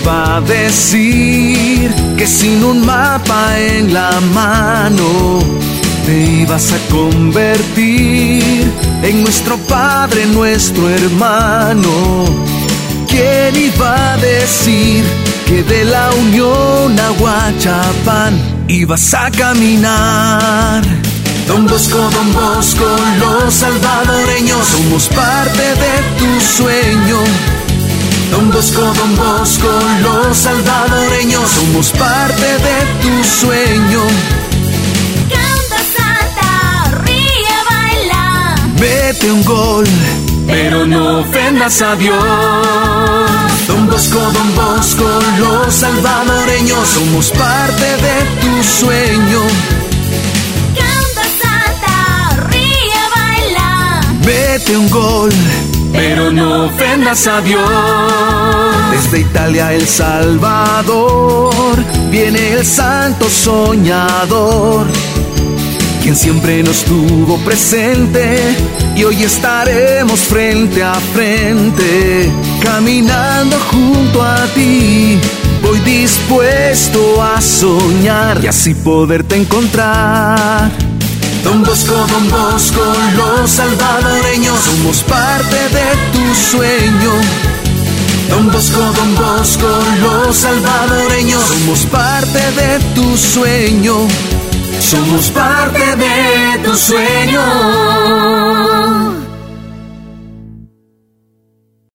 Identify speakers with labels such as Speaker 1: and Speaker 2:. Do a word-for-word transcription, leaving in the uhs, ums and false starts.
Speaker 1: iba a decir que sin un mapa en la mano te ibas a convertir en nuestro padre, nuestro hermano? ¿Quién iba a decir que de la Unión a Huachapán ibas a caminar? Don Bosco, Don Bosco, los salvadoreños somos parte de tu sueño. Don Bosco, Don Bosco, los salvadoreños somos parte de tu sueño.
Speaker 2: Canta, salta, ríe, baila,
Speaker 1: mete un gol, pero no ofendas a Dios. Don Bosco, Don Bosco, los salvadoreños somos parte de tu sueño.
Speaker 2: canta, salta, ríe, baila,
Speaker 1: Mete un gol, pero no ofendas a Dios. Desde Italia, El Salvador, viene el santo soñador, quien siempre nos tuvo presente, y hoy estaremos frente a frente, caminando junto a ti. Voy dispuesto a soñar y así poderte encontrar. Don Bosco, Don Bosco, los salvadoreños somos parte de tu sueño. Don Bosco, Don Bosco, los salvadoreños somos parte de tu sueño. Somos parte de tu sueño.